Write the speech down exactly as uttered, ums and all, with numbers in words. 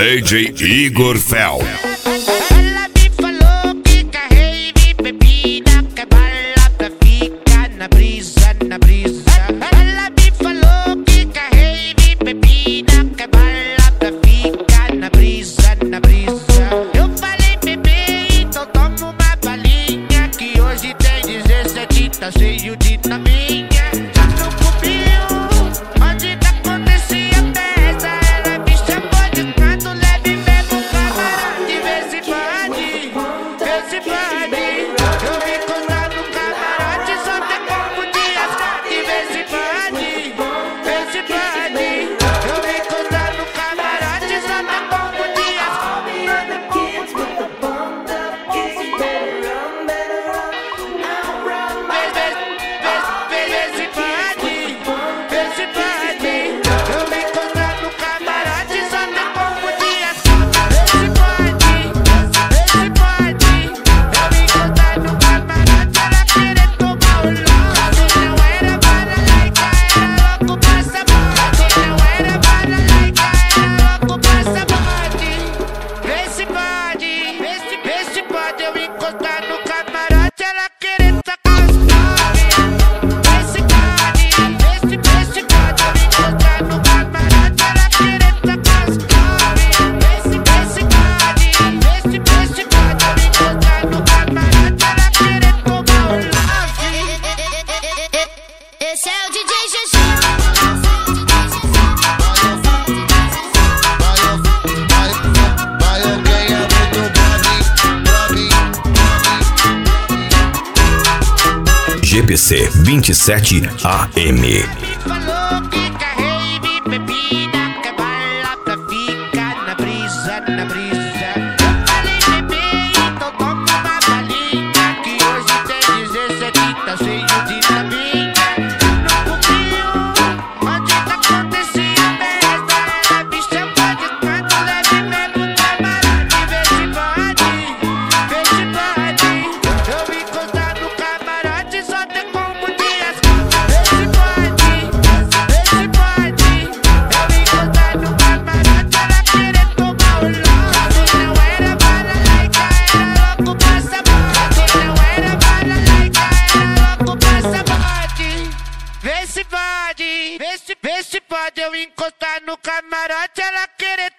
D J Igor Fel. Ela me falou que quer rave, bebida, quer bala pra ficar na brisa, na brisa. Ela me falou que quer rave, bebida, quer bala pra ficar na brisa, na brisa. Eu falei, bebê, então toma uma balinha, que hoje tem dezessete, tá cheio de taminha. Já não comiu, onde que acontecia a festa? Ela me chamou de canto, leve mesmo camarote. Vê se pode, vê se pode. Eu me encontrar no camarote, só tem como de ascate. Vê se pode, vê se pode. Eu me encontrar no camarote, só tem como de ascate. Esse é o D J G G. G P C vinte e sete A M. Falou que quer rave, bebida, quer bala pra ficar na brisa, na brisa. Eu falei, bebê, então toma uma balinha, que hoje tem dezessete, tá cheio de taminha. Não comiu, onde que acontecia a festa? Ela me chamou de canto, leve mesmo camarote. Vê se pode, vê se pode. Eu me encontrar no camarote, só tem como de ascate. Vê se pode, vê se pode. Eu me encontrar no camarote, ela querer tomar o lote. Não era bala laica, era louco passaporte. Não era bala laica, era louco passaporte. Vê se pode, vê se, vê se pode eu encostar no camarote, ela querer